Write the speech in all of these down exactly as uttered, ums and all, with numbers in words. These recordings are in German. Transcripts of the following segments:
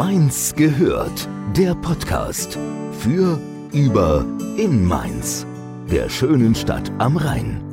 Mainz gehört, der Podcast für, über, in Mainz, der schönen Stadt am Rhein.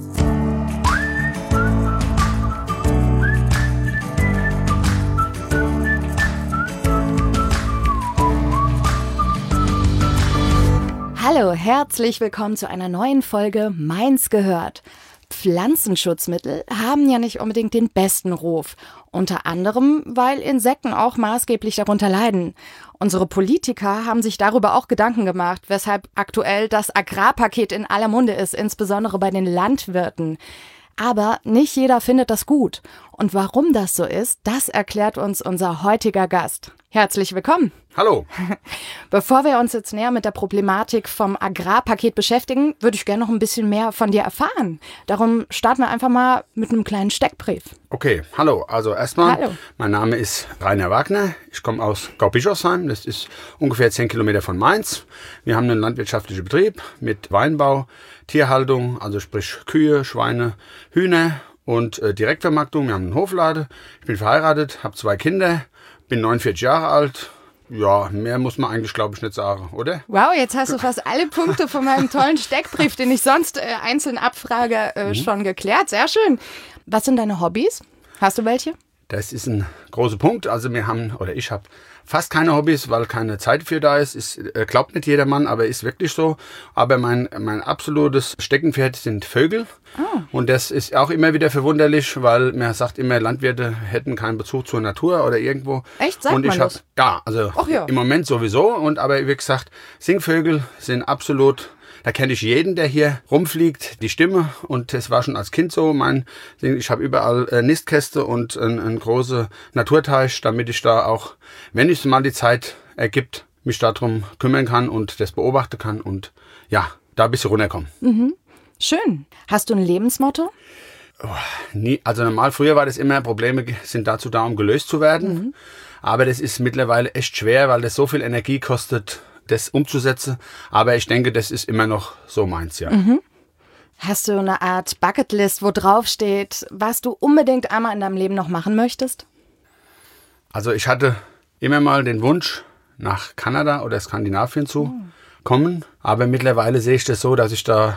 Hallo, herzlich willkommen zu einer neuen Folge Mainz gehört. Pflanzenschutzmittel haben ja nicht unbedingt den besten Ruf. Unter anderem, weil Insekten auch maßgeblich darunter leiden. Unsere Politiker haben sich darüber auch Gedanken gemacht, weshalb aktuell das Agrarpaket in aller Munde ist, insbesondere bei den Landwirten. Aber nicht jeder findet das gut. Und warum das so ist, das erklärt uns unser heutiger Gast. Herzlich willkommen. Hallo. Bevor wir uns jetzt näher mit der Problematik vom Agrarpaket beschäftigen, würde ich gerne noch ein bisschen mehr von dir erfahren. Darum starten wir einfach mal mit einem kleinen Steckbrief. Okay, hallo. Also erstmal, hallo. Mein Name ist Rainer Wagner. Ich komme aus Gaubischofsheim. Das ist ungefähr zehn Kilometer von Mainz. Wir haben einen landwirtschaftlichen Betrieb mit Weinbau, Tierhaltung, also sprich Kühe, Schweine, Hühner und äh, Direktvermarktung. Wir haben einen Hofladen. Ich bin verheiratet, habe zwei Kinder, bin neunundvierzig Jahre alt. Ja, mehr muss man eigentlich, glaube ich, nicht sagen, oder? Wow, jetzt hast du fast alle Punkte von meinem tollen Steckbrief, den ich sonst äh, einzeln abfrage, äh, mhm. schon geklärt. Sehr schön. Was sind deine Hobbys? Hast du welche? Das ist ein großer Punkt. Also wir haben, oder ich habe fast keine Hobbys, weil keine Zeit für da ist. ist äh, glaubt nicht jedermann, aber ist wirklich so. Aber mein, mein absolutes Steckenpferd sind Vögel. Oh. Und das ist auch immer wieder verwunderlich, weil man sagt immer, Landwirte hätten keinen Bezug zur Natur oder irgendwo. Echt? Sagt und ich man hab, das? Ja, also ja. im Moment sowieso. Und aber wie gesagt, Singvögel sind absolut... Da kenne ich jeden, der hier rumfliegt, die Stimme. Und das war schon als Kind so. Mein, ich habe überall äh, Nistkäste und einen, einen großen Naturteich, damit ich da auch, wenn es mal die Zeit ergibt, mich darum kümmern kann und das beobachten kann und ja, da ein bisschen runterkommen. Mhm. Schön. Hast du ein Lebensmotto? Oh, nie. Also normal, früher war das immer, Probleme sind dazu da, um gelöst zu werden. Mhm. Aber das ist mittlerweile echt schwer, weil das so viel Energie kostet, das umzusetzen. Aber ich denke, das ist immer noch so meins, ja. Mhm. Hast du eine Art Bucketlist, wo drauf steht, was du unbedingt einmal in deinem Leben noch machen möchtest? Also ich hatte immer mal den Wunsch, nach Kanada oder Skandinavien zu mhm. kommen. Aber mittlerweile sehe ich das so, dass ich da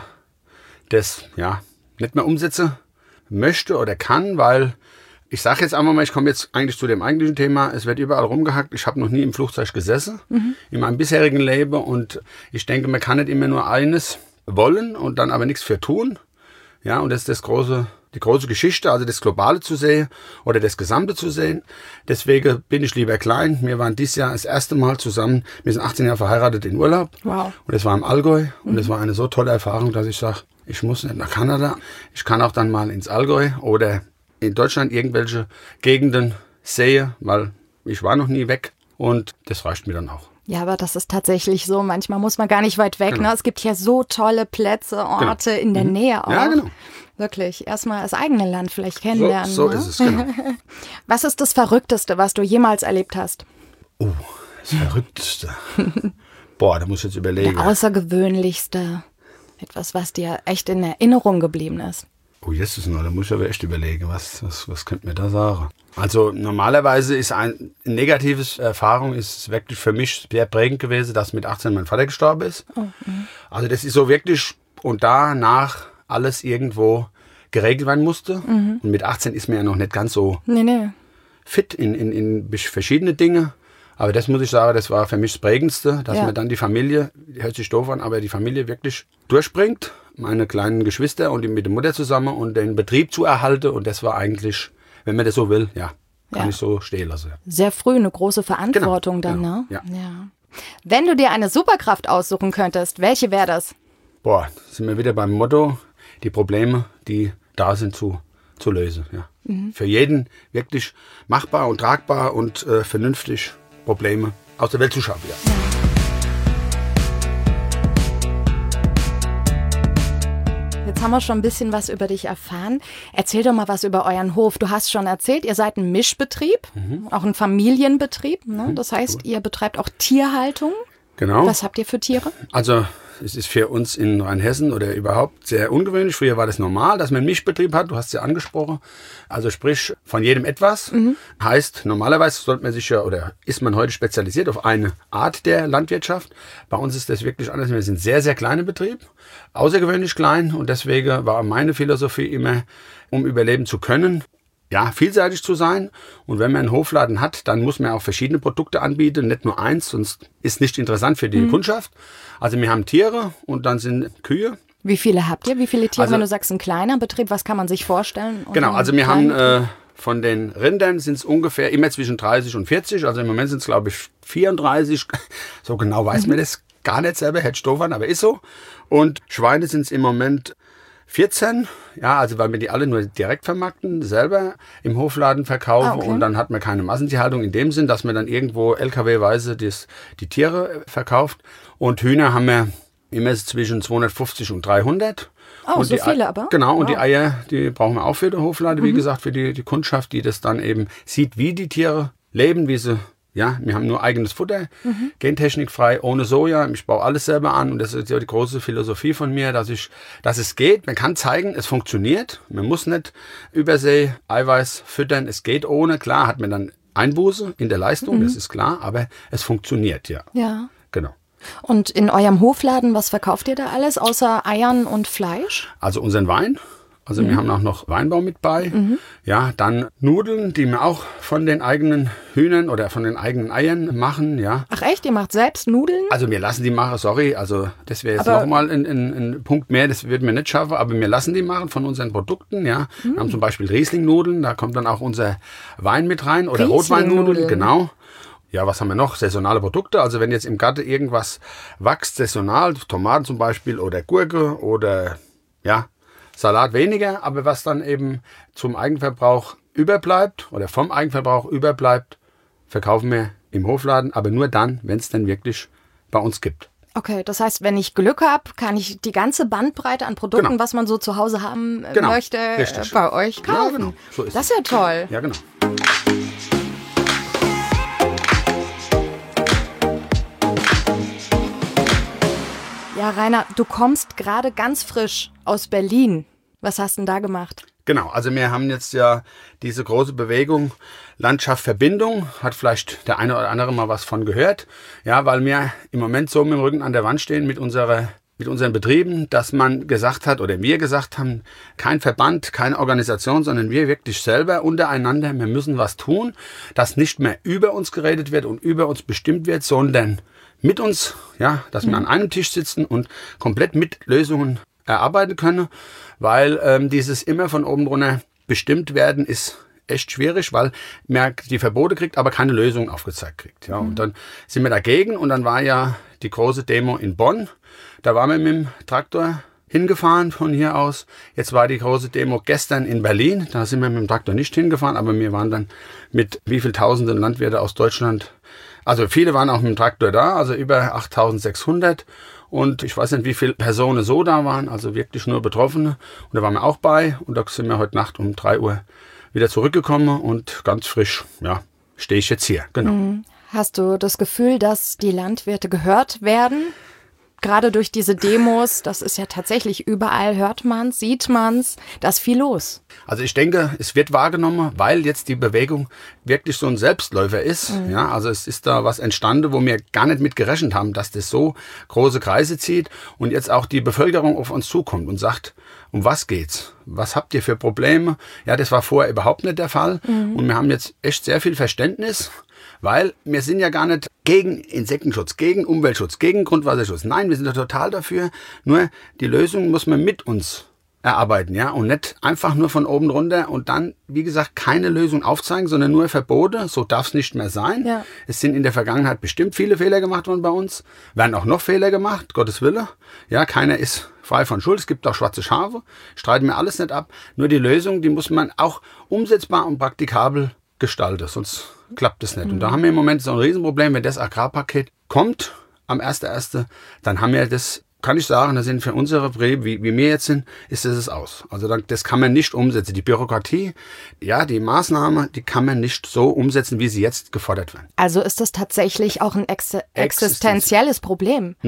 das ja nicht mehr umsetzen möchte oder kann, weil ich sage jetzt einfach mal, ich komme jetzt eigentlich zu dem eigentlichen Thema. Es wird überall rumgehackt. Ich habe noch nie im Flugzeug gesessen, mhm. in meinem bisherigen Leben. Und ich denke, man kann nicht immer nur eines wollen und dann aber nichts für tun. Ja, und das ist das große, die große Geschichte, also das Globale zu sehen oder das Gesamte zu sehen. Deswegen bin ich lieber klein. Wir waren dieses Jahr das erste Mal zusammen. Wir sind achtzehn Jahre verheiratet in Urlaub. Wow. Und das war im Allgäu. Mhm. Und das war eine so tolle Erfahrung, dass ich sage, ich muss nicht nach Kanada. Ich kann auch dann mal ins Allgäu oder in Deutschland irgendwelche Gegenden sehe, weil ich war noch nie weg und das reicht mir dann auch. Ja, aber das ist tatsächlich so. Manchmal muss man gar nicht weit weg. Genau. Ne? Es gibt ja so tolle Plätze, Orte genau. in der mhm. Nähe auch. Ja, genau. Wirklich, erstmal das eigene Land vielleicht kennenlernen. So, so ne? ist es, genau. Was ist das Verrückteste, was du jemals erlebt hast? Oh, das Verrückteste. Boah, da muss ich jetzt überlegen. Der Außergewöhnlichste. Etwas, was dir echt in Erinnerung geblieben ist. Oh, jetzt ist noch, da muss ich aber echt überlegen, was, was, was könnte mir da sagen. Also normalerweise ist ein negatives Erfahrung ist wirklich für mich sehr prägend gewesen, dass mit achtzehn mein Vater gestorben ist. Oh, also das ist so wirklich und danach alles irgendwo geregelt werden musste. Mhm. Und mit achtzehn ist mir ja noch nicht ganz so nee, nee. fit in, in, in verschiedene Dinge. Aber das muss ich sagen, das war für mich das Prägendste, dass ja. man dann die Familie, hört sich doof an, aber die Familie wirklich durchbringt. Meine kleinen Geschwister und mit der Mutter zusammen und den Betrieb zu erhalten. Und das war eigentlich, wenn man das so will, ja, kann ja. ich so stehen lassen. Sehr früh eine große Verantwortung genau, dann, genau, ne? Ja. ja. Wenn du dir eine Superkraft aussuchen könntest, welche wäre das? Boah, sind wir wieder beim Motto, die Probleme, die da sind, zu, zu lösen. Ja. Mhm. Für jeden wirklich machbar und tragbar und äh, vernünftig Probleme aus der Welt zu schaffen. Ja. Jetzt haben wir schon ein bisschen was über dich erfahren. Erzähl doch mal was über euren Hof. Du hast schon erzählt, ihr seid ein Mischbetrieb, mhm. auch ein Familienbetrieb. Ne? Das heißt, ihr betreibt auch Tierhaltung. Genau. Was habt ihr für Tiere? Also es ist für uns in Rheinhessen oder überhaupt sehr ungewöhnlich. Früher war das normal, dass man einen Mischbetrieb hat, du hast es ja angesprochen. Also sprich, von jedem etwas. Mhm. Heißt, normalerweise sollte man sich ja, oder ist man heute spezialisiert auf eine Art der Landwirtschaft. Bei uns ist das wirklich anders. Wir sind ein sehr, sehr kleiner Betrieb, außergewöhnlich klein. Und deswegen war meine Philosophie immer, um überleben zu können, ja, vielseitig zu sein. Und wenn man einen Hofladen hat, dann muss man auch verschiedene Produkte anbieten, nicht nur eins, sonst ist nicht interessant für die mhm. Kundschaft. Also wir haben Tiere und dann sind Kühe. Wie viele habt ihr? Wie viele Tiere, also, wenn du sagst, ein kleiner Betrieb, was kann man sich vorstellen? Genau, also wir haben äh, von den Rindern sind es ungefähr immer zwischen dreißig und vierzig. Also im Moment sind es, glaube ich, vierunddreißig. So genau weiß mhm. man das gar nicht selber, hätte Stoffern, aber ist so. Und Schweine sind es im Moment vierzehn, ja, also weil wir die alle nur direkt vermarkten, selber im Hofladen verkaufen ah, okay. und dann hat man keine Massentierhaltung in dem Sinn, dass man dann irgendwo L K W-weise das, die Tiere verkauft. Und Hühner haben wir immer zwischen zweihundertfünfzig und dreihundert. Oh, und so die, viele aber? Genau, wow. Und die Eier, die brauchen wir auch für den Hofladen, mhm. wie gesagt, für die, die Kundschaft, die das dann eben sieht, wie die Tiere leben, wie sie. Ja, wir haben nur eigenes Futter, mhm. gentechnikfrei, ohne Soja. Ich baue alles selber an und das ist ja die große Philosophie von mir, dass ich, dass es geht. Man kann zeigen, es funktioniert. Man muss nicht Übersee Eiweiß füttern. Es geht ohne. Klar hat man dann Einbuße in der Leistung, mhm. das ist klar, aber es funktioniert, ja. Ja. Genau. Und in eurem Hofladen, was verkauft ihr da alles, außer Eiern und Fleisch? Also unseren Wein. Also mhm. wir haben auch noch Weinbau mit bei. Mhm. Ja, dann Nudeln, die wir auch von den eigenen Hühnern oder von den eigenen Eiern machen, ja. Ach echt, ihr macht selbst Nudeln? Also wir lassen die machen, sorry, also das wäre jetzt nochmal ein, ein, ein Punkt mehr, das würden wir nicht schaffen, aber wir lassen die machen von unseren Produkten, ja. Mhm. Wir haben zum Beispiel Riesling-Nudeln, da kommt dann auch unser Wein mit rein oder Rotweinnudeln, genau. Ja, was haben wir noch? Saisonale Produkte. Also wenn jetzt im Garten irgendwas wächst, saisonal, Tomaten zum Beispiel oder Gurke oder ja, Salat weniger, aber was dann eben zum Eigenverbrauch überbleibt oder vom Eigenverbrauch überbleibt, verkaufen wir im Hofladen, aber nur dann, wenn es denn wirklich bei uns gibt. Okay, das heißt, wenn ich Glück habe, kann ich die ganze Bandbreite an Produkten, genau. was man so zu Hause haben genau. möchte, Richtig. bei euch kaufen. Ja, genau. So ist das ist ja toll. Ja, genau. Ja, Rainer, du kommst gerade ganz frisch aus Berlin. Was hast du denn da gemacht? Genau, also wir haben jetzt ja diese große Bewegung Landschaft Verbindung, hat vielleicht der eine oder andere mal was von gehört. Ja, weil wir im Moment so mit dem Rücken an der Wand stehen mit unserer mit unseren Betrieben, dass man gesagt hat oder wir gesagt haben, kein Verband, keine Organisation, sondern wir wirklich selber untereinander, wir müssen was tun, dass nicht mehr über uns geredet wird und über uns bestimmt wird, sondern mit uns, ja, dass wir an einem Tisch sitzen und komplett mit Lösungen erarbeiten können, weil ähm, dieses immer von oben runter bestimmt werden ist echt schwierig, weil man die Verbote kriegt, aber keine Lösung aufgezeigt kriegt. Ja, mhm. Und dann sind wir dagegen und dann war ja die große Demo in Bonn. Da waren wir mit dem Traktor hingefahren von hier aus. Jetzt war die große Demo gestern in Berlin. Da sind wir mit dem Traktor nicht hingefahren, aber wir waren dann mit wie viel Tausenden Landwirte aus Deutschland. Also viele waren auch mit dem Traktor da, also über achttausendsechshundert. Und ich weiß nicht, wie viele Personen so da waren, also wirklich nur Betroffene. Und da waren wir auch bei. Und da sind wir heute Nacht um drei Uhr wieder zurückgekommen und ganz frisch, ja, stehe ich jetzt hier. Genau. Hast du das Gefühl, dass die Landwirte gehört werden? Gerade durch diese Demos, das ist ja tatsächlich überall, hört man's, sieht man's, da ist viel los. Also ich denke, es wird wahrgenommen, weil jetzt die Bewegung wirklich so ein Selbstläufer ist. Mhm. Ja, also es ist da was entstanden, wo wir gar nicht mit gerechnet haben, dass das so große Kreise zieht und jetzt auch die Bevölkerung auf uns zukommt und sagt, um was geht's? Was habt ihr für Probleme? Ja, das war vorher überhaupt nicht der Fall. Mhm. Und wir haben jetzt echt sehr viel Verständnis. Weil wir sind ja gar nicht gegen Insektenschutz, gegen Umweltschutz, gegen Grundwasserschutz. Nein, wir sind da total dafür. Nur die Lösung muss man mit uns erarbeiten, ja, und nicht einfach nur von oben runter und dann, wie gesagt, keine Lösung aufzeigen, sondern nur Verbote. So darf es nicht mehr sein. Ja. Es sind in der Vergangenheit bestimmt viele Fehler gemacht worden bei uns. Werden auch noch Fehler gemacht, Gottes Wille. Ja, keiner ist frei von Schuld. Es gibt auch schwarze Schafe. Streiten wir alles nicht ab. Nur die Lösung, die muss man auch umsetzbar und praktikabel gestalten. Sonst klappt es nicht. Und da haben wir im Moment so ein Riesenproblem, wenn das Agrarpaket kommt am ersten ersten dann haben wir das, kann ich sagen, das sind für unsere Betriebe, wie, wie wir jetzt sind, ist das es aus. Also das kann man nicht umsetzen. Die Bürokratie, ja, die Maßnahme, die kann man nicht so umsetzen, wie sie jetzt gefordert werden. Also ist das tatsächlich auch ein ex- existenzielles Problem? Nur.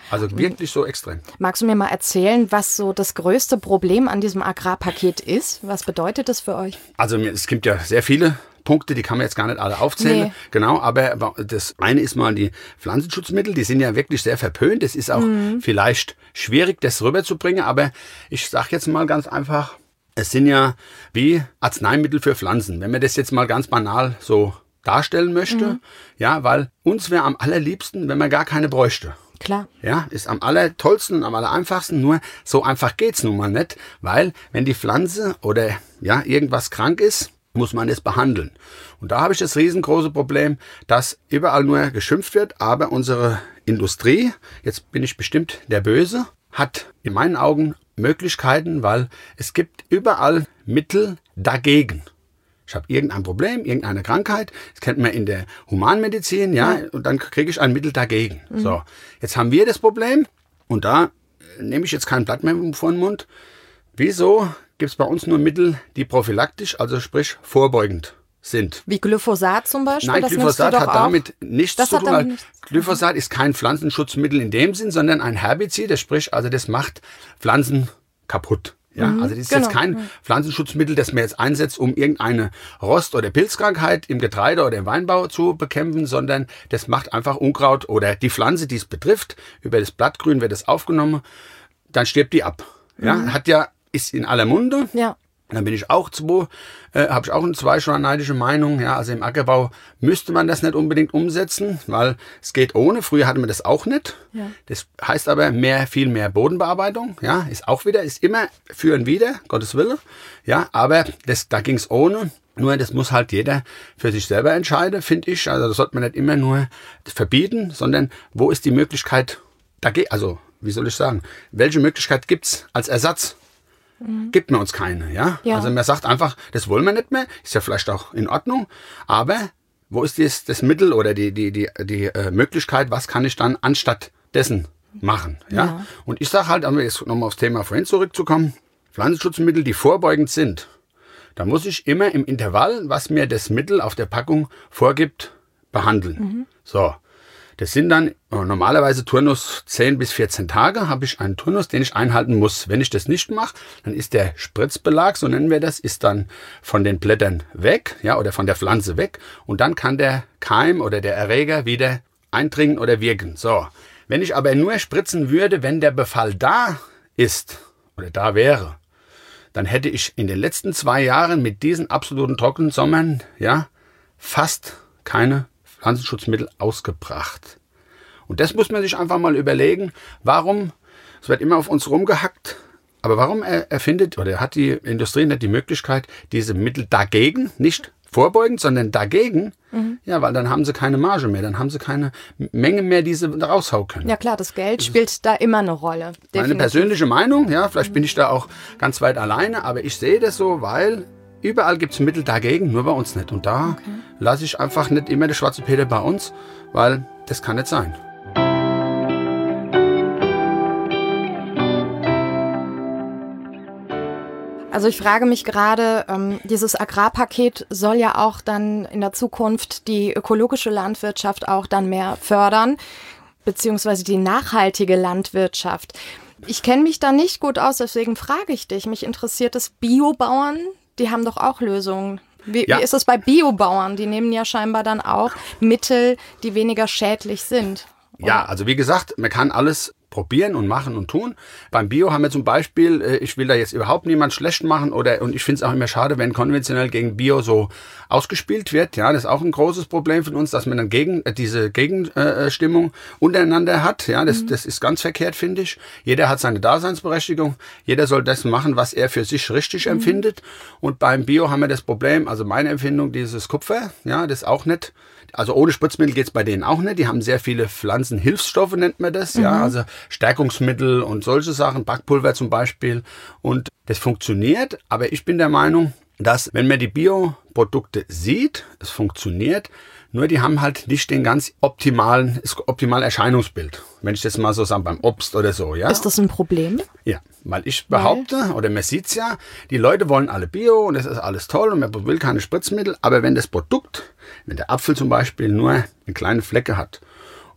Also wirklich so extrem. Magst du mir mal erzählen, was so das größte Problem an diesem Agrarpaket ist? Was bedeutet das für euch? Also es gibt ja sehr viele Punkte, die kann man jetzt gar nicht alle aufzählen. Nee. Genau, aber das eine ist mal die Pflanzenschutzmittel, die sind ja wirklich sehr verpönt. Es ist auch mhm. vielleicht schwierig, das rüberzubringen, aber ich sage jetzt mal ganz einfach, es sind ja wie Arzneimittel für Pflanzen. Wenn man das jetzt mal ganz banal so darstellen möchte, mhm. ja, weil uns wäre am allerliebsten, wenn man gar keine bräuchte. Klar. Ja, ist am allertollsten und am allereinfachsten, nur so einfach geht's nun mal nicht, weil wenn die Pflanze oder ja irgendwas krank ist, muss man es behandeln. Und da habe ich das riesengroße Problem, dass überall nur geschimpft wird, aber unsere Industrie, jetzt bin ich bestimmt der Böse, hat in meinen Augen Möglichkeiten, weil es gibt überall Mittel dagegen. Ich habe irgendein Problem, irgendeine Krankheit, das kennt man in der Humanmedizin, ja, ja. Und dann kriege ich ein Mittel dagegen. Mhm. So, jetzt haben wir das Problem und da nehme ich jetzt kein Blatt mehr vor den Mund. Wieso gibt es bei uns nur Mittel, die prophylaktisch, also sprich vorbeugend sind? Wie Glyphosat zum Beispiel? Nein, das Glyphosat hat auch? damit nichts das zu hat tun. Weil nichts. Glyphosat ist kein Pflanzenschutzmittel in dem Sinn, sondern ein Herbizid, das sprich, also das macht Pflanzen kaputt. Ja, mhm, also das ist genau. jetzt kein Pflanzenschutzmittel, das man jetzt einsetzt, um irgendeine Rost- oder Pilzkrankheit im Getreide oder im Weinbau zu bekämpfen, sondern das macht einfach Unkraut oder die Pflanze, die es betrifft, über das Blattgrün wird es aufgenommen, dann stirbt die ab. Ja, mhm. hat ja, ist in aller Munde. Ja. Dann bin ich auch zwei, äh, habe ich auch eine zweischneidige Meinung. Ja, also im Ackerbau müsste man das nicht unbedingt umsetzen, weil es geht ohne. Früher hatten wir das auch nicht. Ja. Das heißt aber mehr, viel mehr Bodenbearbeitung. Ja, ist auch wieder, ist immer für und wider, Gottes Wille. Ja, aber das, da ging es ohne. Nur das muss halt jeder für sich selber entscheiden, finde ich. Also das sollte man nicht immer nur verbieten, sondern wo ist die Möglichkeit dagegen? Also wie soll ich sagen? Welche Möglichkeit gibt's als Ersatz? Gibt man uns keine, ja? ja? Also man sagt einfach, das wollen wir nicht mehr, ist ja vielleicht auch in Ordnung, aber wo ist das, das Mittel oder die, die, die, die äh, Möglichkeit, was kann ich dann anstatt dessen machen, ja? ja. Und ich sage halt, um jetzt nochmal aufs Thema vorhin zurückzukommen, Pflanzenschutzmittel, die vorbeugend sind, da muss ich immer im Intervall, was mir das Mittel auf der Packung vorgibt, behandeln. Mhm. So. Das sind dann normalerweise Turnus zehn bis vierzehn Tage, habe ich einen Turnus, den ich einhalten muss. Wenn ich das nicht mache, dann ist der Spritzbelag, so nennen wir das, ist dann von den Blättern weg, ja, oder von der Pflanze weg. Und dann kann der Keim oder der Erreger wieder eindringen oder wirken. So, wenn ich aber nur spritzen würde, wenn der Befall da ist oder da wäre, dann hätte ich in den letzten zwei Jahren mit diesen absoluten trockenen Sommern, ja, fast keine Pflanzenschutzmittel ausgebracht. Und das muss man sich einfach mal überlegen, warum, es wird immer auf uns rumgehackt, aber warum er, erfindet oder hat die Industrie nicht die Möglichkeit, diese Mittel dagegen, nicht vorbeugend, sondern dagegen, mhm. ja, weil dann haben sie keine Marge mehr, dann haben sie keine Menge mehr, die sie raushauen können. Ja klar, das Geld spielt da immer eine Rolle. Definitiv. Meine persönliche Meinung, ja, vielleicht mhm. bin ich da auch ganz weit alleine, aber ich sehe das so, weil überall gibt es Mittel dagegen, nur bei uns nicht. Und da okay. lasse ich einfach nicht immer den schwarzen Peter bei uns, weil das kann nicht sein. Also ich frage mich gerade, ähm, dieses Agrarpaket soll ja auch dann in der Zukunft die ökologische Landwirtschaft auch dann mehr fördern, beziehungsweise die nachhaltige Landwirtschaft. Ich kenne mich da nicht gut aus, deswegen frage ich dich. Mich interessiert es, Biobauern, die haben doch auch Lösungen. Wie, ja. wie ist es bei Biobauern? Die nehmen ja scheinbar dann auch Mittel, die weniger schädlich sind. Oder? Ja, also wie gesagt, man kann alles probieren und machen und tun. Beim Bio haben wir zum Beispiel, ich will da jetzt überhaupt niemand schlecht machen oder und ich finde es auch immer schade, wenn konventionell gegen Bio so ausgespielt wird. Ja, das ist auch ein großes Problem von uns, dass man dann gegen äh, diese Gegenstimmung äh, untereinander hat. Ja, das, mhm. das ist ganz verkehrt, finde ich. Jeder hat seine Daseinsberechtigung. Jeder soll das machen, was er für sich richtig mhm. empfindet. Und beim Bio haben wir das Problem, also meine Empfindung, dieses Kupfer, ja, das ist auch nicht. Also ohne Spritzmittel geht's bei denen auch nicht. Die haben sehr viele Pflanzenhilfsstoffe, nennt man das. Mhm. Ja, also Stärkungsmittel und solche Sachen, Backpulver zum Beispiel. Und das funktioniert. Aber ich bin der Meinung, dass wenn man die Bioprodukte sieht, es funktioniert. Nur die haben halt nicht den ganz optimalen, das optimale Erscheinungsbild. Wenn ich das mal so sage, beim Obst oder so, ja. Ist das ein Problem? Ja, weil ich behaupte, weil? oder man sieht's ja, die Leute wollen alle Bio und das ist alles toll und man will keine Spritzmittel. Aber wenn das Produkt, wenn der Apfel zum Beispiel nur eine kleine Flecke hat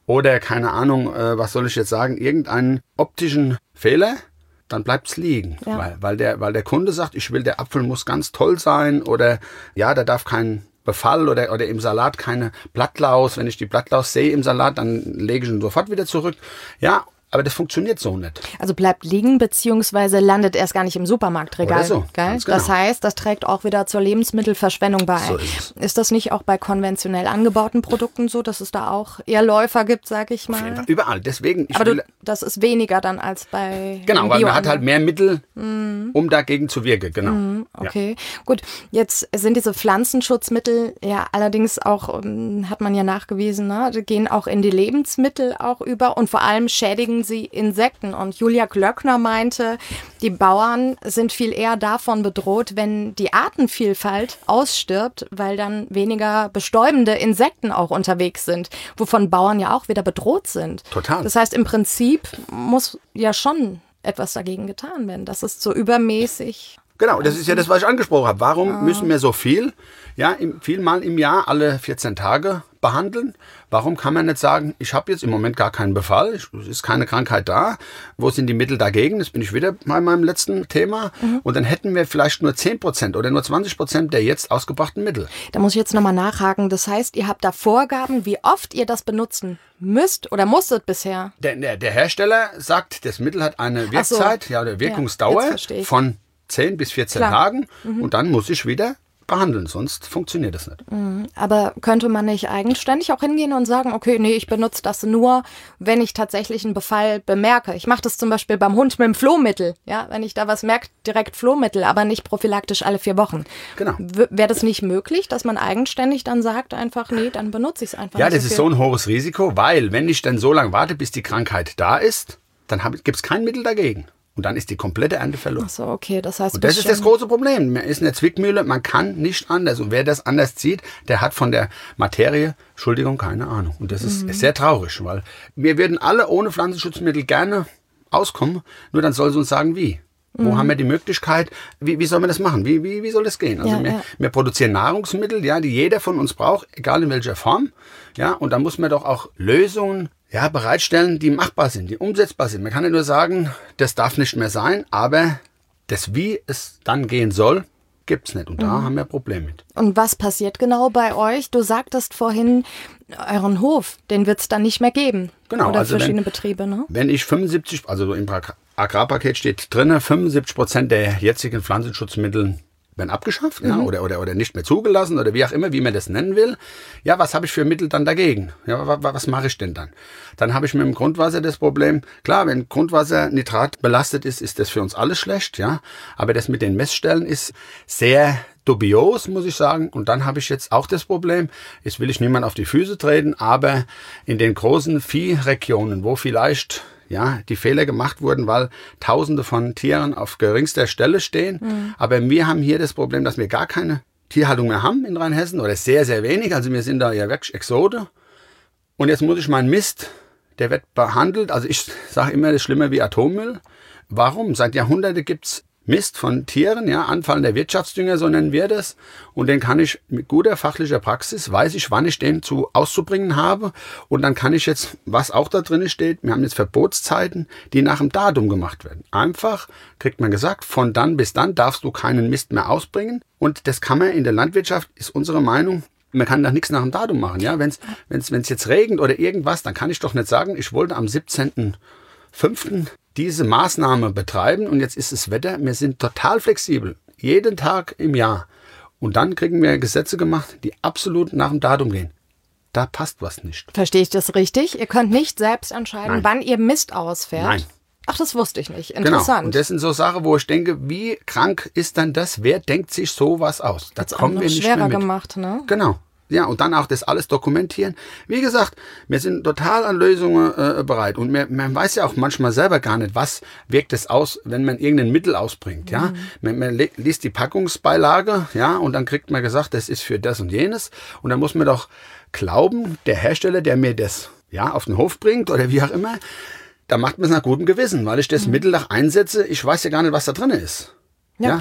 oder keine Ahnung, äh, was soll ich jetzt sagen, irgendeinen optischen Fehler, dann bleibt es liegen. Ja. Weil, weil, der, weil der Kunde sagt, ich will, der Apfel muss ganz toll sein oder ja, da darf kein Befall oder, oder im Salat keine Blattlaus. Wenn ich die Blattlaus sehe im Salat, dann lege ich ihn sofort wieder zurück. Ja, aber das funktioniert so nicht. Also bleibt liegen, beziehungsweise landet erst gar nicht im Supermarktregal. Oder so, Gell? ganz genau. Das heißt, das trägt auch wieder zur Lebensmittelverschwendung bei. So ist es. Ist das nicht auch bei konventionell angebauten Produkten so, dass es da auch eher Läufer gibt, sag ich Auf jeden mal? Fall, überall. Deswegen, ich Aber will, du, das ist weniger dann als bei genau, im weil man hat Bioanbau. halt mehr Mittel, um dagegen zu wirken. Genau. Okay, gut. Jetzt sind diese Pflanzenschutzmittel ja allerdings auch, um, hat man ja nachgewiesen, ne, die gehen auch in die Lebensmittel auch über und vor allem schädigen sie Insekten. Und Julia Glöckner meinte, die Bauern sind viel eher davon bedroht, wenn die Artenvielfalt ausstirbt, weil dann weniger bestäubende Insekten auch unterwegs sind, wovon Bauern ja auch wieder bedroht sind. Total. Das heißt, im Prinzip muss ja schon etwas dagegen getan werden. Das ist so übermäßig. Genau, das ist ja das, was ich angesprochen habe. Warum müssen wir so viel, ja, im, vielmal im Jahr, alle vierzehn Tage behandeln? Warum kann man nicht sagen, ich habe jetzt im Moment gar keinen Befall, es ist keine Krankheit da, wo sind die Mittel dagegen? Das bin ich wieder bei meinem letzten Thema. Mhm. Und dann hätten wir vielleicht nur zehn Prozent oder nur zwanzig Prozent der jetzt ausgebrachten Mittel. Da muss ich jetzt nochmal nachhaken. Das heißt, ihr habt da Vorgaben, wie oft ihr das benutzen müsst oder musstet bisher? Der, der, der Hersteller sagt, das Mittel hat eine Ach so. Wirkzeit, ja, oder Wirkungsdauer Ja, jetzt verstehe ich. von zehn bis vierzehn Klar. Tagen und dann muss ich wieder behandeln, sonst funktioniert das nicht. Aber könnte man nicht eigenständig auch hingehen und sagen, okay, nee, ich benutze das nur, wenn ich tatsächlich einen Befall bemerke. Ich mache das zum Beispiel beim Hund mit dem Flohmittel. Ja, wenn ich da was merke, direkt Flohmittel, aber nicht prophylaktisch alle vier Wochen. Genau. W- Wäre das nicht möglich, dass man eigenständig dann sagt, einfach, nee, dann benutze ich es einfach Ja, nicht das so ist viel? so ein hohes Risiko, weil wenn ich dann so lange warte, bis die Krankheit da ist, dann gibt es kein Mittel dagegen. Und dann ist die komplette Ernte verloren. Ach so, okay, das heißt, Und du das bist ist das schon- große Problem. Man ist in der Zwickmühle, man kann nicht anders. Und wer das anders sieht, der hat von der Materie, Entschuldigung, keine Ahnung. Und das ist, ist sehr traurig, weil wir würden alle ohne Pflanzenschutzmittel gerne auskommen, nur dann soll sie uns sagen, wie. Wo haben wir die Möglichkeit, wie, wie soll man das machen? Wie, wie, wie soll das gehen? Also Ja, wir, ja. wir produzieren Nahrungsmittel, ja, die jeder von uns braucht, egal in welcher Form. Ja, und da muss man doch auch Lösungen ja, bereitstellen, die machbar sind, die umsetzbar sind. Man kann ja nur sagen, das darf nicht mehr sein, aber das, wie es dann gehen soll, gibt es nicht. Und da haben wir ein Problem mit. Und was passiert genau bei euch? Du sagtest vorhin, euren Hof, den wird es dann nicht mehr geben. Genau, Oder also verschiedene wenn- Betriebe, ne? Wenn ich fünfundsiebzig, also im Agrar- Agrarpaket steht drin, fünfundsiebzig Prozent der jetzigen Pflanzenschutzmittel werden abgeschafft, ja, oder, oder, oder nicht mehr zugelassen oder wie auch immer, wie man das nennen will. Ja, was habe ich für Mittel dann dagegen? Ja, wa, wa, was mache ich denn dann? Dann habe ich mit dem Grundwasser das Problem, klar, wenn Grundwasser Nitrat belastet ist, ist das für uns alles schlecht, ja. Aber das mit den Messstellen ist sehr dubios, muss ich sagen. Und dann habe ich jetzt auch das Problem, jetzt will ich niemand auf die Füße treten, aber in den großen Viehregionen, wo vielleicht ja, die Fehler gemacht wurden, weil Tausende von Tieren auf geringster Stelle stehen. Mhm. Aber wir haben hier das Problem, dass wir gar keine Tierhaltung mehr haben in Rheinhessen oder sehr, sehr wenig. Also wir sind da ja wirklich Exote. Und jetzt muss ich meinen Mist, der wird behandelt. Also ich sage immer, das ist schlimmer wie Atommüll. Warum? Seit Jahrhunderten gibt's Mist von Tieren, ja, anfallender Wirtschaftsdünger, so nennen wir das. Und den kann ich mit guter fachlicher Praxis, weiß ich, wann ich den zu auszubringen habe. Und dann kann ich jetzt, was auch da drin steht, wir haben jetzt Verbotszeiten, die nach dem Datum gemacht werden. Einfach, kriegt man gesagt, von dann bis dann darfst du keinen Mist mehr ausbringen. Und das kann man in der Landwirtschaft, ist unsere Meinung, man kann doch nichts nach dem Datum machen. Ja, wenn es wenn's, wenn's jetzt regnet oder irgendwas, dann kann ich doch nicht sagen, ich wollte am siebzehnten fünften diese Maßnahme betreiben und jetzt ist das Wetter, wir sind total flexibel, jeden Tag im Jahr. Und dann kriegen wir Gesetze gemacht, die absolut nach dem Datum gehen. Da passt was nicht. Verstehe ich das richtig? Ihr könnt nicht selbst entscheiden, Nein. wann ihr Mist ausfährt? Nein. Ach, das wusste ich nicht. Genau. Interessant. Und das sind so Sachen, wo ich denke, wie krank ist dann das? Wer denkt sich sowas aus? Da Hat's auch kommen noch wir nicht schwerer mehr mit. gemacht, ne? Genau. Ja, und dann auch das alles dokumentieren. Wie gesagt, wir sind total an Lösungen äh, bereit. Und man, man weiß ja auch manchmal selber gar nicht, was wirkt es aus, wenn man irgendein Mittel ausbringt. Ja, Mhm. man, man le- liest die Packungsbeilage, ja, und dann kriegt man gesagt, das ist für das und jenes. Und dann muss man doch glauben, der Hersteller, der mir das ja auf den Hof bringt oder wie auch immer, da macht man es nach gutem Gewissen, weil ich das Mhm. Mittel auch einsetze. Ich weiß ja gar nicht, was da drin ist. Ja, klar.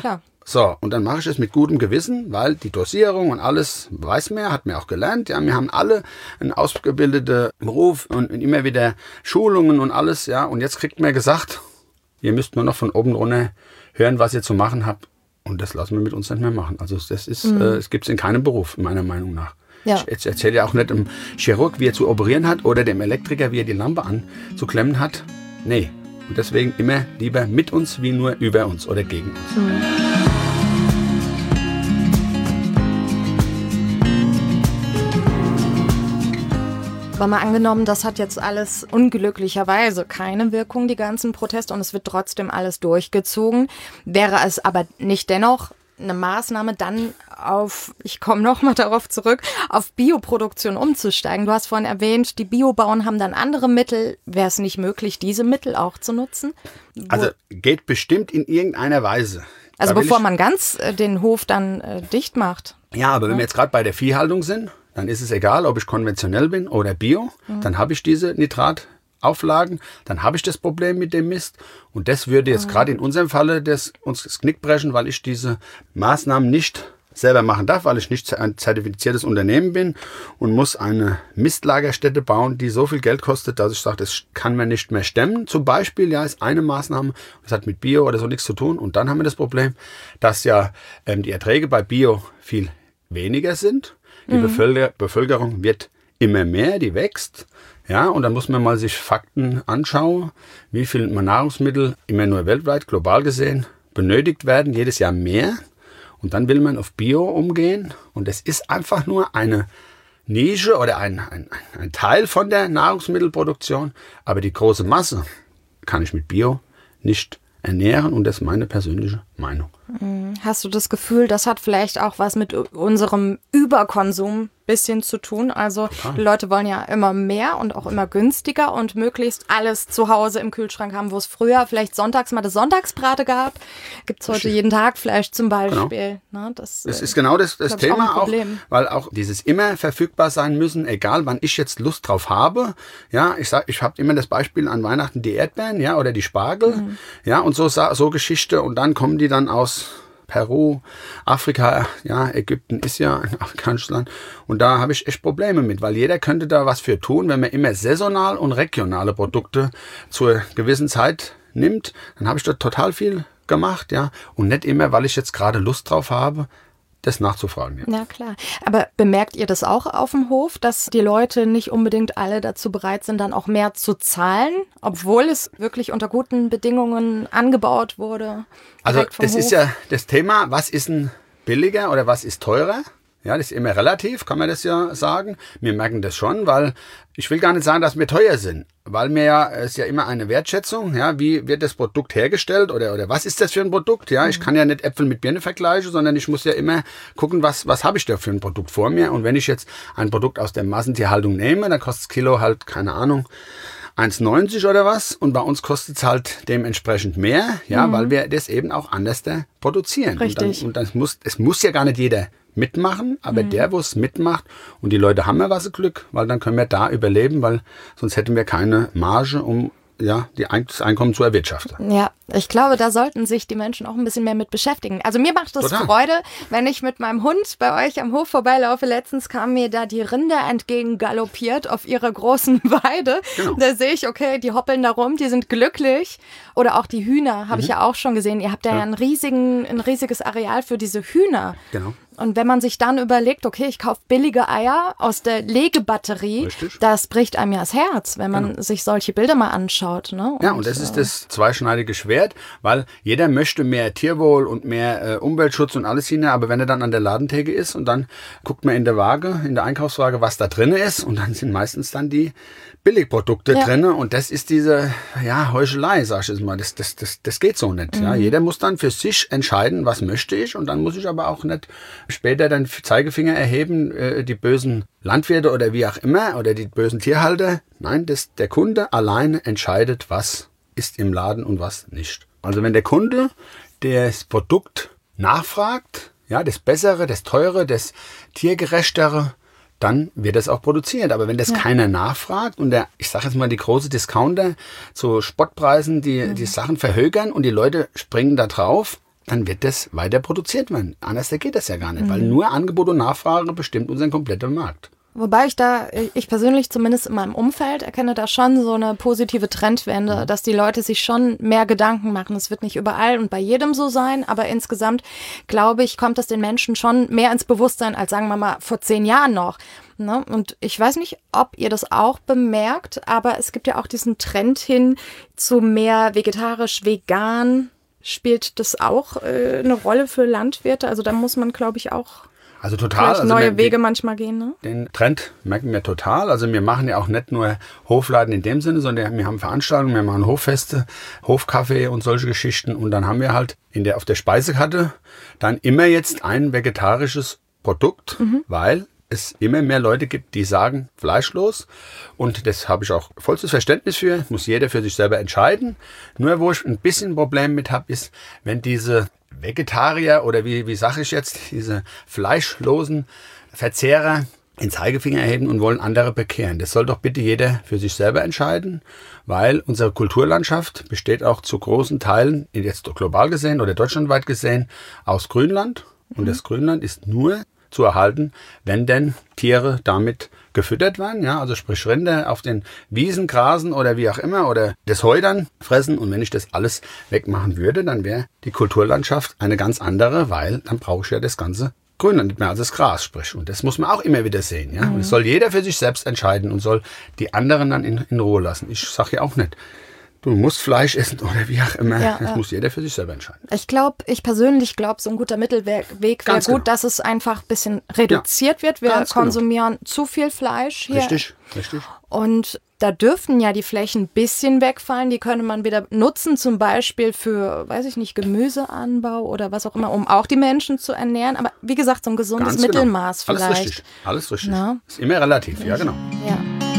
So, und dann mache ich es mit gutem Gewissen, weil die Dosierung und alles weiß man, hat man auch gelernt. Ja, wir haben alle einen ausgebildeten Beruf und immer wieder Schulungen und alles. Ja, und jetzt kriegt man gesagt, ihr müsst nur noch von oben runter hören, was ihr zu machen habt. Und das lassen wir mit uns nicht mehr machen. Also das ist, mhm. äh, es gibt es in keinem Beruf, meiner Meinung nach. Ja. Ich, ich erzähle ja auch nicht dem Chirurg, wie er zu operieren hat oder dem Elektriker, wie er die Lampe anzuklemmen hat. Nee. Und deswegen immer lieber mit uns, wie nur über uns oder gegen uns. Mhm. Aber mal angenommen, das hat jetzt alles unglücklicherweise keine Wirkung, die ganzen Proteste, und es wird trotzdem alles durchgezogen. Wäre es aber nicht dennoch eine Maßnahme, dann auf, ich komme nochmal darauf zurück, auf Bioproduktion umzusteigen? Du hast vorhin erwähnt, die Biobauern haben dann andere Mittel. Wäre es nicht möglich, diese Mittel auch zu nutzen? Wo also geht bestimmt in irgendeiner Weise. Also bevor man ganz äh, den Hof dann äh, dicht macht. Ja, aber ja. wenn wir jetzt gerade bei der Viehhaltung sind, dann ist es egal, ob ich konventionell bin oder Bio, mhm. dann habe ich diese Nitratauflagen, dann habe ich das Problem mit dem Mist. Und das würde jetzt mhm. gerade in unserem Falle das, uns das Knick brechen, weil ich diese Maßnahmen nicht selber machen darf, weil ich nicht ein zertifiziertes Unternehmen bin und muss eine Mistlagerstätte bauen, die so viel Geld kostet, dass ich sage, das kann man nicht mehr stemmen. Zum Beispiel, ja, ist eine Maßnahme, das hat mit Bio oder so nichts zu tun. Und dann haben wir das Problem, dass ja ähm, die Erträge bei Bio viel weniger sind. Die mhm. Bevölker- Bevölkerung wird immer mehr, die wächst. Ja, und dann muss man mal sich Fakten anschauen, wie viel Nahrungsmittel immer nur weltweit, global gesehen, benötigt werden, jedes Jahr mehr. Und dann will man auf Bio umgehen. Und es ist einfach nur eine Nische oder ein, ein, ein Teil von der Nahrungsmittelproduktion. Aber die große Masse kann ich mit Bio nicht ernähren. Und das ist meine persönliche Meinung. Hast du das Gefühl, das hat vielleicht auch was mit unserem Überkonsum bisschen zu tun? Also die Leute wollen ja immer mehr und auch immer günstiger und möglichst alles zu Hause im Kühlschrank haben, wo es früher vielleicht sonntags mal das Sonntagsbrate gab. Gibt es heute jeden Tag Fleisch zum Beispiel. Genau. Ne, das, das ist genau das, das Thema auch, auch, weil auch dieses immer verfügbar sein müssen, egal wann ich jetzt Lust drauf habe. Ja, ich sag, ich habe immer das Beispiel an Weihnachten die Erdbeeren, ja, oder die Spargel, mhm. ja, und so so Geschichte, und dann kommen die dann aus Peru, Afrika, ja, Ägypten ist ja ein afrikanisches Land. Und da habe ich echt Probleme mit, weil jeder könnte da was für tun, wenn man immer saisonal und regionale Produkte zur gewissen Zeit nimmt. Dann habe ich da total viel gemacht, ja. Und nicht immer, weil ich jetzt gerade Lust drauf habe, das nachzufragen. Ja. Ja, klar. Aber bemerkt ihr das auch auf dem Hof, dass die Leute nicht unbedingt alle dazu bereit sind, dann auch mehr zu zahlen, obwohl es wirklich unter guten Bedingungen angebaut wurde? Also das Hof? Ist ja das Thema, was ist denn billiger oder was ist teurer? Ja, das ist immer relativ, kann man das ja sagen. Wir merken das schon, weil ich will gar nicht sagen, dass wir teuer sind, weil mir ja, es ist ja immer eine Wertschätzung, ja, wie wird das Produkt hergestellt oder, oder was ist das für ein Produkt? Ja, ich kann ja nicht Äpfel mit Birne vergleichen, sondern ich muss ja immer gucken, was, was habe ich da für ein Produkt vor mir. Und wenn ich jetzt ein Produkt aus der Massentierhaltung nehme, dann kostet das Kilo halt, keine Ahnung, eins neunzig oder was, und bei uns kostet es halt dementsprechend mehr, ja, mhm. weil wir das eben auch anders da produzieren. Richtig. Und, dann, und dann muss, es muss ja gar nicht jeder mitmachen, aber mhm. der, wo es mitmacht, und die Leute haben ja was Glück, weil dann können wir da überleben, weil sonst hätten wir keine Marge, um ja, die Ein- das Einkommen zu erwirtschaften. Ja, ich glaube, da sollten sich die Menschen auch ein bisschen mehr mit beschäftigen. Also mir macht es Freude, wenn ich mit meinem Hund bei euch am Hof vorbeilaufe. Letztens kamen mir da die Rinder entgegen galoppiert auf ihrer großen Weide. Genau. Da sehe ich, okay, die hoppeln da rum, die sind glücklich. Oder auch die Hühner, habe mhm. ich ja auch schon gesehen. Ihr habt ja, ja einen riesigen, ein riesiges Areal für diese Hühner. Genau. Und wenn man sich dann überlegt, okay, ich kaufe billige Eier aus der Legebatterie, Richtig. Das bricht einem ja das Herz, wenn man genau. sich solche Bilder mal anschaut. Ne? Und, ja, und das ist das zweischneidige Schwert, weil jeder möchte mehr Tierwohl und mehr äh, Umweltschutz und alles hinein, aber wenn er dann an der Ladentheke ist und dann guckt man in der Waage, in der Einkaufswaage, was da drin ist, und dann sind meistens dann die Billigprodukte ja. drin, und das ist diese ja, Heuchelei, sag ich jetzt mal. Das, das, das, das geht so nicht. Mhm. Ja. Jeder muss dann für sich entscheiden, was möchte ich, und dann muss ich aber auch nicht später dann Zeigefinger erheben, äh, die bösen Landwirte oder wie auch immer oder die bösen Tierhalter. Nein, das, der Kunde alleine entscheidet, was ist im Laden und was nicht. Also wenn der Kunde das Produkt nachfragt, ja, das Bessere, das Teure, das Tiergerechtere, dann wird es auch produziert. Aber wenn das ja. keiner nachfragt und der, ich sage jetzt mal, die große Discounter zu Spottpreisen, die mhm. die Sachen verhökern und die Leute springen da drauf, dann wird das weiter produziert werden. Anders geht das ja gar nicht, Mhm. weil nur Angebot und Nachfrage bestimmt unseren kompletten Markt. Wobei ich da, ich persönlich zumindest in meinem Umfeld erkenne da schon so eine positive Trendwende, Mhm. dass die Leute sich schon mehr Gedanken machen. Es wird nicht überall und bei jedem so sein, aber insgesamt, glaube ich, kommt es den Menschen schon mehr ins Bewusstsein als, sagen wir mal, vor zehn Jahren noch. Ne? Und ich weiß nicht, ob ihr das auch bemerkt, aber es gibt ja auch diesen Trend hin zu mehr vegetarisch, vegan. Spielt das auch äh, eine Rolle für Landwirte? Also da muss man, glaube ich, auch Also total. vielleicht Also neue wir, Wege manchmal gehen, ne? Den Trend merken wir total. Also wir machen ja auch nicht nur Hofladen in dem Sinne, sondern wir haben Veranstaltungen, wir machen Hoffeste, Hofkaffee und solche Geschichten. Und dann haben wir halt in der, auf der Speisekarte dann immer jetzt ein vegetarisches Produkt, mhm. weil es immer mehr Leute gibt, die sagen, fleischlos. Und das habe ich auch vollstes Verständnis für. Muss jeder für sich selber entscheiden. Nur wo ich ein bisschen ein Problem mit habe, ist, wenn diese Vegetarier oder wie, wie sage ich jetzt, diese fleischlosen Verzehrer den Zeigefinger erheben und wollen andere bekehren. Das soll doch bitte jeder für sich selber entscheiden, weil unsere Kulturlandschaft besteht auch zu großen Teilen, jetzt global gesehen oder deutschlandweit gesehen, aus Grünland. Und das Grünland ist nur zu erhalten, wenn denn Tiere damit gefüttert werden, ja, also sprich Rinder auf den Wiesen grasen oder wie auch immer oder das Heu dann fressen. Und wenn ich das alles wegmachen würde, dann wäre die Kulturlandschaft eine ganz andere, weil dann brauche ich ja das ganze Grünland nicht mehr als das Gras, sprich. Und das muss man auch immer wieder sehen, ja. Mhm. Und das soll jeder für sich selbst entscheiden und soll die anderen dann in, in Ruhe lassen. Ich sage ja auch nicht, du musst Fleisch essen oder wie auch immer. Ja, das ja. muss jeder für sich selber entscheiden. Ich glaube, ich persönlich glaube, so ein guter Mittelweg wäre gut, genau. dass es einfach ein bisschen reduziert ja, wird. Wir ganz konsumieren genau. zu viel Fleisch hier. Richtig, richtig. Und da dürften ja die Flächen ein bisschen wegfallen. Die könnte man wieder nutzen, zum Beispiel für, weiß ich nicht, Gemüseanbau oder was auch immer, um auch die Menschen zu ernähren. Aber wie gesagt, so ein gesundes Ganz Mittelmaß genau. vielleicht. Alles richtig, alles richtig. Na? Ist immer relativ, ja genau. Ja.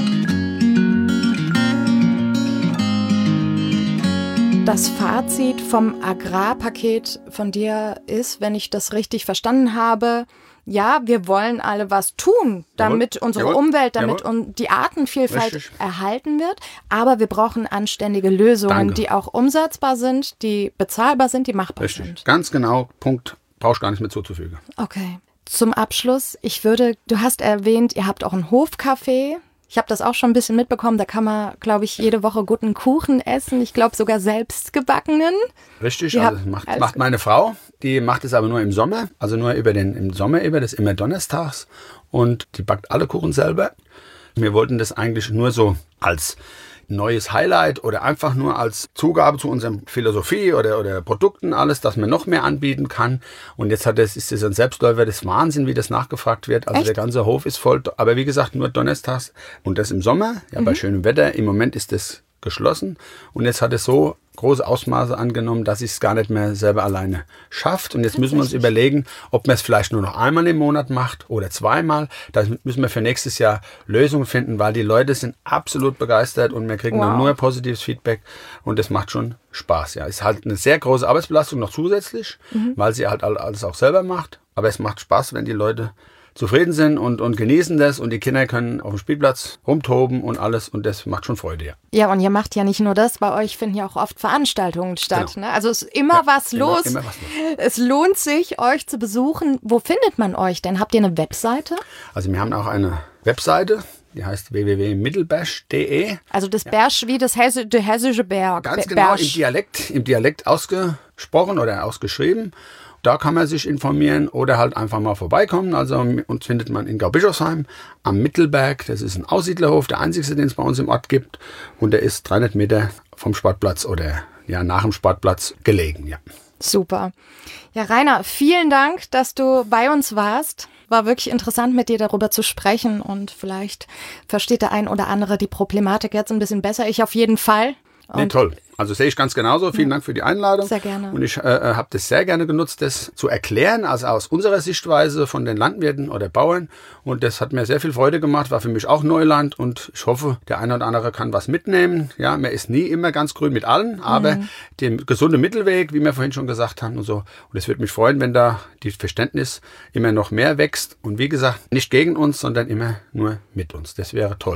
Das Fazit vom Agrarpaket von dir ist, wenn ich das richtig verstanden habe, ja, wir wollen alle was tun, damit Jawohl. unsere Jawohl. Umwelt, damit Jawohl. un- die Artenvielfalt Richtig. erhalten wird. Aber wir brauchen anständige Lösungen, Danke. die auch umsetzbar sind, die bezahlbar sind, die machbar Richtig. sind. Ganz genau, Punkt. Brauchst gar nicht mehr zuzufügen. Okay. Zum Abschluss, ich würde, du hast erwähnt, ihr habt auch einen Hofcafé. Ich habe das auch schon ein bisschen mitbekommen. Da kann man, glaube ich, jede Woche guten Kuchen essen. Ich glaube sogar selbst gebackenen. Richtig, Ihr also habt das macht, alles- macht meine Frau. Die macht es aber nur im Sommer, also nur über den im Sommer über, das ist immer donnerstags. Und die backt alle Kuchen selber. Wir wollten das eigentlich nur so als neues Highlight oder einfach nur als Zugabe zu unserer Philosophie oder, oder Produkten alles, dass man noch mehr anbieten kann. Und jetzt hat das, ist das ein Selbstläufer, das ist Wahnsinn, wie das nachgefragt wird. Also Echt? der ganze Hof ist voll, aber wie gesagt, nur donnerstags und das im Sommer, ja, bei schönem Wetter. Im Moment ist das geschlossen und jetzt hat es so große Ausmaße angenommen, dass ich es gar nicht mehr selber alleine schafft. Und jetzt müssen wir uns überlegen, ob man es vielleicht nur noch einmal im Monat macht oder zweimal. Da müssen wir für nächstes Jahr Lösungen finden, weil die Leute sind absolut begeistert und wir kriegen Wow. nur positives Feedback und das macht schon Spaß. Ja, ist halt eine sehr große Arbeitsbelastung noch zusätzlich, weil sie halt alles auch selber macht. Aber es macht Spaß, wenn die Leute zufrieden sind und, und genießen das und die Kinder können auf dem Spielplatz rumtoben und alles und das macht schon Freude, ja. Ja, und ihr macht ja nicht nur das, bei euch finden ja auch oft Veranstaltungen statt. Genau. Ne? Also es ist immer Ja, was immer- los. immer was los. Es lohnt sich, euch zu besuchen. Wo findet man euch denn? Habt ihr eine Webseite? Also wir haben auch eine Webseite, die heißt w w w punkt mittelbersch punkt d e. Also das Bersch wie das Hesse, der hessische Berg. Ganz Be- genau im Bersch. Dialekt, im Dialekt ausgesprochen oder ausgeschrieben. Da kann man sich informieren oder halt einfach mal vorbeikommen. Also uns findet man in Gaubischofsheim am Mittelberg. Das ist ein Aussiedlerhof, der einzigste, den es bei uns im Ort gibt. Und der ist dreihundert Meter vom Sportplatz oder ja nach dem Sportplatz gelegen. Ja. Super. Ja, Rainer, vielen Dank, dass du bei uns warst. War wirklich interessant, mit dir darüber zu sprechen und vielleicht versteht der ein oder andere die Problematik jetzt ein bisschen besser. Ich auf jeden Fall. Nee, Und toll. Also sehe ich ganz genauso. Vielen Dank für die Einladung. Sehr gerne. Und ich äh, habe das sehr gerne genutzt, das zu erklären, also aus unserer Sichtweise von den Landwirten oder Bauern. Und das hat mir sehr viel Freude gemacht, war für mich auch Neuland. Und ich hoffe, der eine oder andere kann was mitnehmen. Ja, man ist nie immer ganz grün mit allen, aber Mhm. den gesunde Mittelweg, wie wir vorhin schon gesagt haben und so. Und es würde mich freuen, wenn da die Verständnis immer noch mehr wächst. Und wie gesagt, nicht gegen uns, sondern immer nur mit uns. Das wäre toll.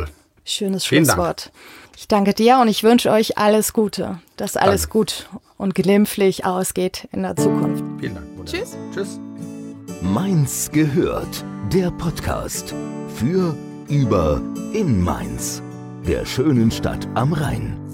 Schönes Vielen Schlusswort. Ich danke dir und ich wünsche euch alles Gute, dass alles Danke. gut und glimpflich ausgeht in der Zukunft. Vielen Dank. Wunderbar. Tschüss. Tschüss. Mainz gehört, der Podcast für, über, in Mainz, der schönen Stadt am Rhein.